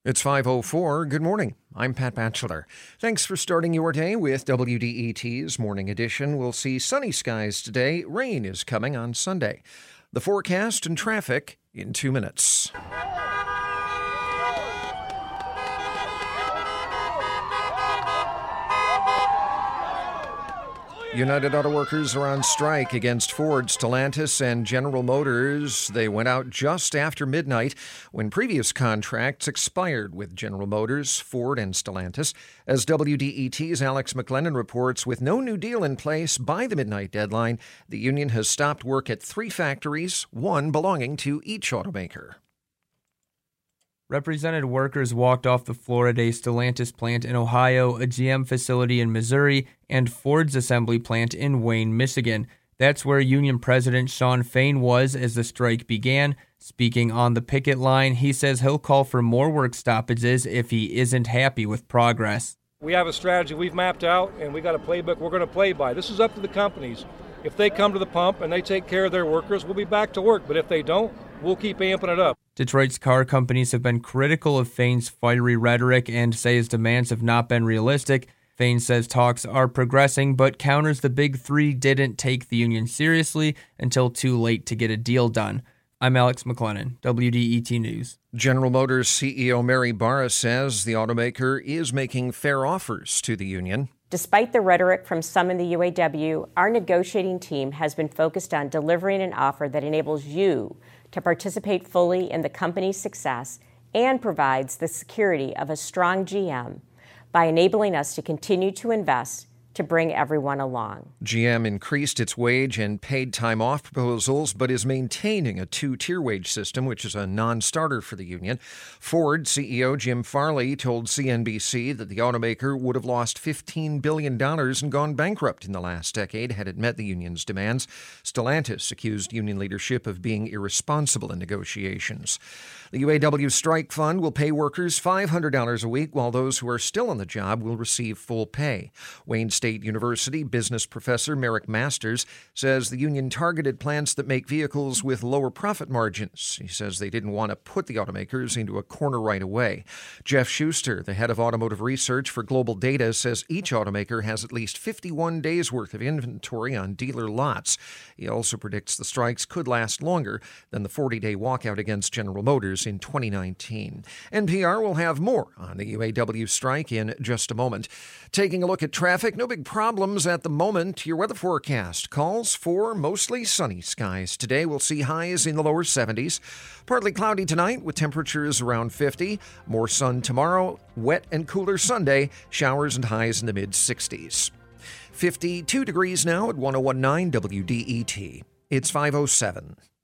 It's 5:04. Good morning. I'm Pat Batchelor. Thanks for starting your day with WDET's Morning Edition. We'll see sunny skies today. Rain is coming on Sunday. The forecast and traffic in 2 minutes. United Auto Workers are on strike against Ford, Stellantis, and General Motors. They went out just after midnight when previous contracts expired with General Motors, Ford, and Stellantis. As WDET's Alex McLennan reports, with no new deal in place by the midnight deadline, the union has stopped work at 3 factories, one belonging to each automaker. Represented workers walked off the floor at a Stellantis plant in Ohio, a GM facility in Missouri, and Ford's assembly plant in Wayne, Michigan. That's where Union President Shawn Fain was as the strike began. Speaking on the picket line, he says he'll call for more work stoppages if he isn't happy with progress. We have a strategy we've mapped out, and we got a playbook we're going to play by. This is up to the companies. If they come to the pump and they take care of their workers, we'll be back to work. But if they don't, we'll keep amping it up. Detroit's car companies have been critical of Fain's fiery rhetoric and say his demands have not been realistic. Fain says talks are progressing, but counters the Big Three didn't take the union seriously until too late to get a deal done. I'm Alex McLennan, WDET News. General Motors CEO Mary Barra says the automaker is making fair offers to the union. Despite the rhetoric from some in the UAW, our negotiating team has been focused on delivering an offer that enables you to participate fully in the company's success and provides the security of a strong GM by enabling us to continue to invest to bring everyone along. GM increased its wage and paid time off proposals, but is maintaining a 2-tier wage system, which is a non-starter for the union. Ford CEO Jim Farley told CNBC that the automaker would have lost $15 billion and gone bankrupt in the last decade had it met the union's demands. Stellantis accused union leadership of being irresponsible in negotiations. The UAW strike fund will pay workers $500 a week, while those who are still on the job will receive full pay. Wayne State University business professor Merrick Masters says the union targeted plants that make vehicles with lower profit margins. He says they didn't want to put the automakers into a corner right away. Jeff Schuster, the head of automotive research for Global Data, says each automaker has at least 51 days' worth of inventory on dealer lots. He also predicts the strikes could last longer than the 40-day walkout against General Motors in 2019. NPR will have more on the UAW strike in just a moment. Taking a look at traffic, no big problems at the moment. Your weather forecast calls for mostly sunny skies. Today we'll see highs in the lower 70s. Partly cloudy tonight with temperatures around 50. More sun tomorrow. Wet and cooler Sunday. Showers and highs in the mid-60s. 52 degrees now at 101.9 WDET. It's 5:07.